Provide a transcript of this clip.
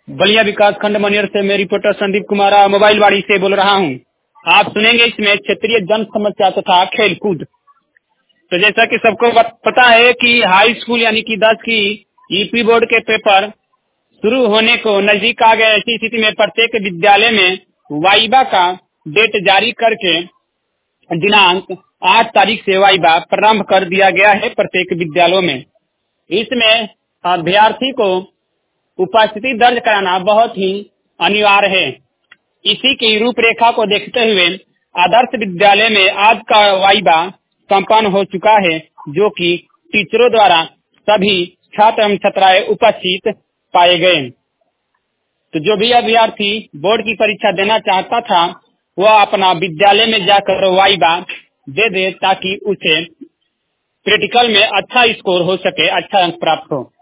बलिया विकास खंड मनियर से मैं रिपोर्टर संदीप कुमार मोबाइल वाड़ी से बोल रहा हूं। आप सुनेंगे इसमें क्षेत्रीय जन समस्या तथा खेल कूद। तो जैसा कि सबको पता है कि हाई स्कूल यानी कि 10 की ईपी बोर्ड के पेपर शुरू होने को नजदीक आ गए। ऐसी स्थिति में प्रत्येक विद्यालय में वाइबा का डेट जारी करके दिनांक 8 तारीख से वाइबा प्रारंभ कर दिया गया है प्रत्येक विद्यालयों में। इसमें अभ्यर्थी को उपस्थिति दर्ज कराना बहुत ही अनिवार्य है। इसी की रूपरेखा को देखते हुए आदर्श विद्यालय में आज का वाइबा संपन्न हो चुका है, जो कि टीचरों द्वारा सभी छात्र एवं छात्राएं उपस्थित पाए गए। तो जो भी अभ्यर्थी बोर्ड की परीक्षा देना चाहता था वह अपना विद्यालय में जाकर वाइबा दे दे, ताकि उसे प्रैक्टिकल में अच्छा स्कोर हो सके, अच्छा अंक प्राप्त हो।